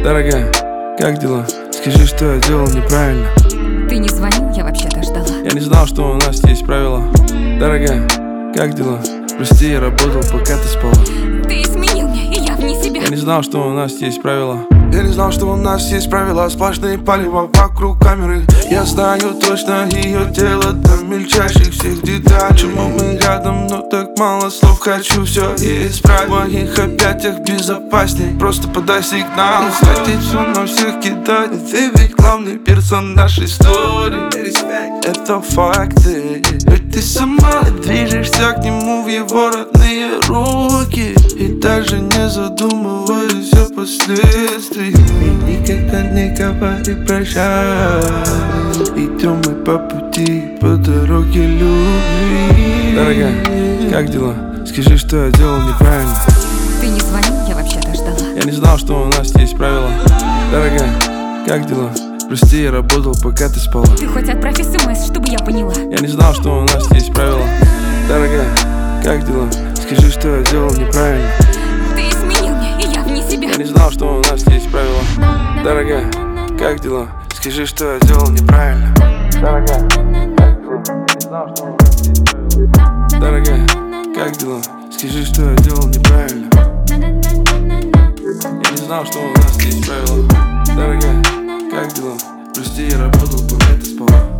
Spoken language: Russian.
Дорогая, как дела? Скажи, что я делал неправильно. Ты не звонил, я вообще-то ждала. Я не знал, что у нас есть правила. Дорогая, как дела? Прости, я работал, пока ты спала. Ты изменил мне, и я вне себя. Я не знал, что у нас есть правила. Я не знал, что у нас есть правила. Сплошные палево вокруг камеры. Я знаю точно ее тело до мельчайших всех деталей. Почему мы рядом, но так мало слов? Хочу все исправить. В моих объятиях безопасней. Просто подай сигнал. Хватит все на всех кидать. Ты ведь главный персонаж истории. Это факты. Ведь ты сама движешься к нему в его родные руки. И даже не задумываясь о последствиях. И никогда не говори прощай. Идем мы по пути, по дороге любви. Дорогая, как дела? Скажи, что я делал неправильно. Ты не звонил, я вообще-то ждала. Я не знал, что у нас есть правила. Дорогая, как дела? Прости, я работал, пока ты спала. Ты хоть отправь СМС, чтобы я поняла. Я не знал, что у нас есть правила. Дорогая, как дела? Скажи, что я делал неправильно. Ты изменил мне, и я вне себя. Я не знал, что у нас есть правила. Дорогая, как дела? Скажи, что я делал неправильно. Дорогая, как дела? Я не знал, что у нас есть правила. Дорогая, как дела? Скажи, что я делал неправильно. Я не знал, что у нас есть правила. Дорогая, как дела? Прости, я работал, пока ты спала.